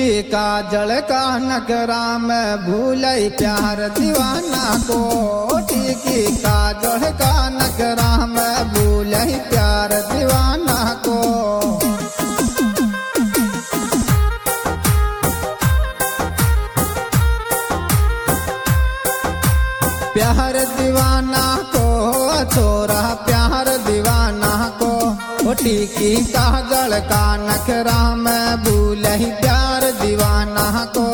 की काजल का नखरा में भूलई प्यार दीवाना को। टीकी काजल का नखरा में भूलई प्यार दीवाना को। प्यार दीवाना को छोरा प्यार दीवाना को। टीकी काजल का नखरा में भूलई प्यार दीवाना को।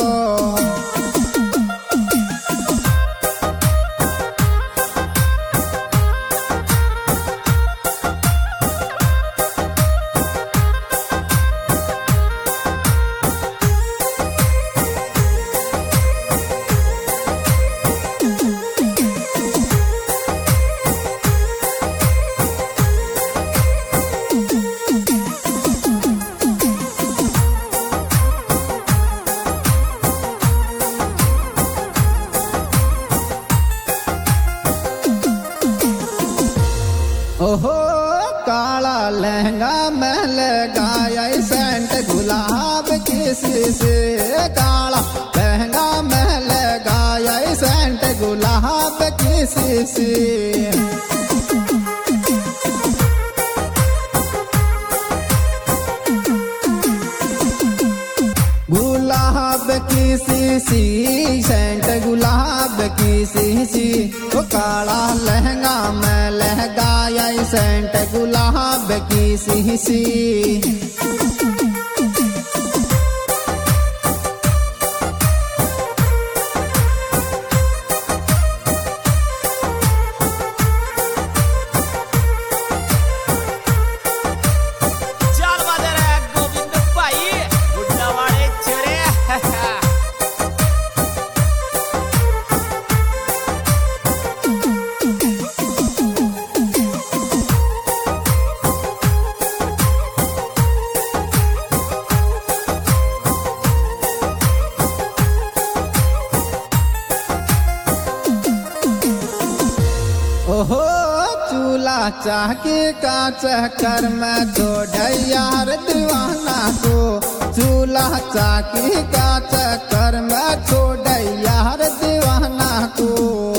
ओहो काला लहंगा में लगाया सेंट गुलाब किसी से। काला लहंगा में लगाया सेंट गुलाब किसी से। गुलाब किसी सी सेंट गुलाब किसी सी। तो काला लहंगा में लहगाया सेंट गुलाब किसी सी। ओहो चूल्हा चाकी का चक्कर में छोड़ यार दीवाना को। चूल्हा चाकी का चक्कर में छोड़ यार दीवाना को।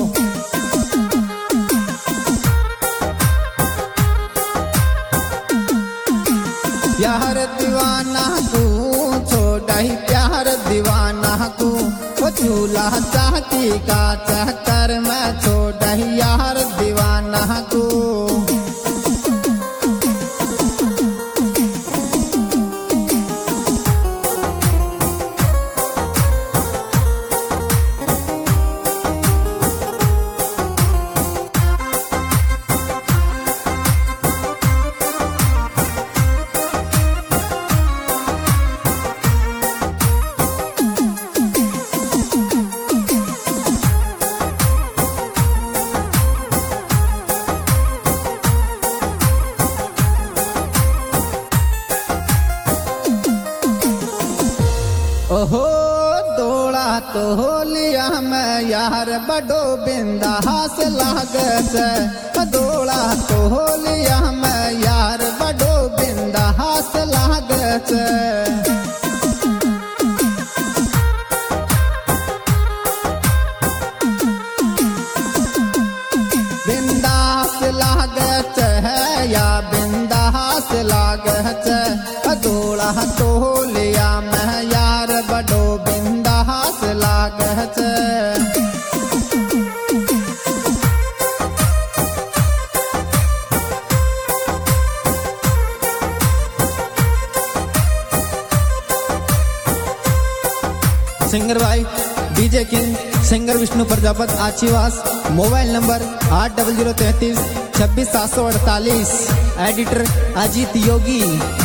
यार दीवाना को छोड़ प्यार दीवाना को। चूल्हा चाकी का चक्कर में छोड़ यार दीवाना को। ओहो दौड़ा तो लिया मैं यार बड़ो बिंदास लागत। दौड़ा तो लिया मैं यार बड़ो बिंदास लागत। बिंदास लागत है या बिंदास लागत। दौड़ा तो लिया मैं यार बड़ो बिंदास लागत। सिंगर भाई DJ king singer Vishnu Prajapat आशीवास। Mobile number 8033 26748। Editor Ajit Yogi.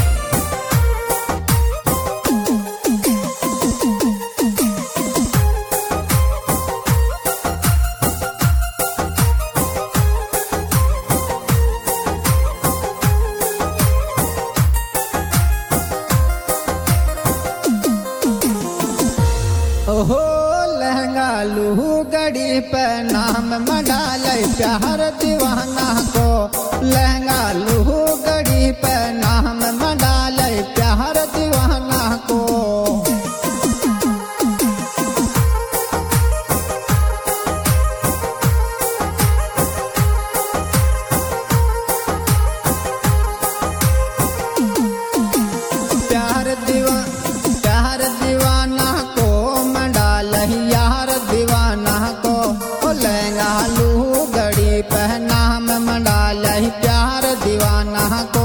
ओहो लहंगा लूहू गड़ी पे नाम मडाल प्यार दीवाना को। लहंगा लूहू गड़ी पे नाम मडाल प्यार दीवाना को। दीवाना को।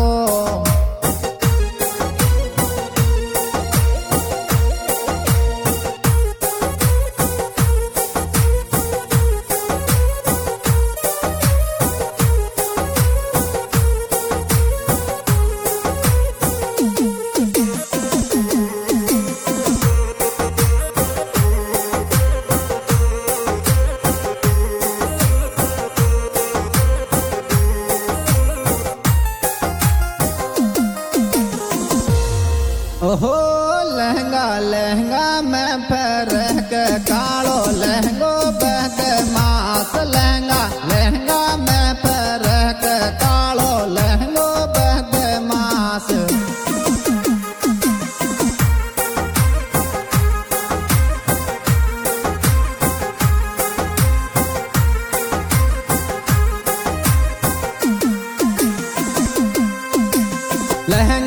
ओहो लहंगा लहंगा में फरक कालो लहंगो बग मास लहंगा लहंगा में फरक कालो लहंगो बग मास। लहंगा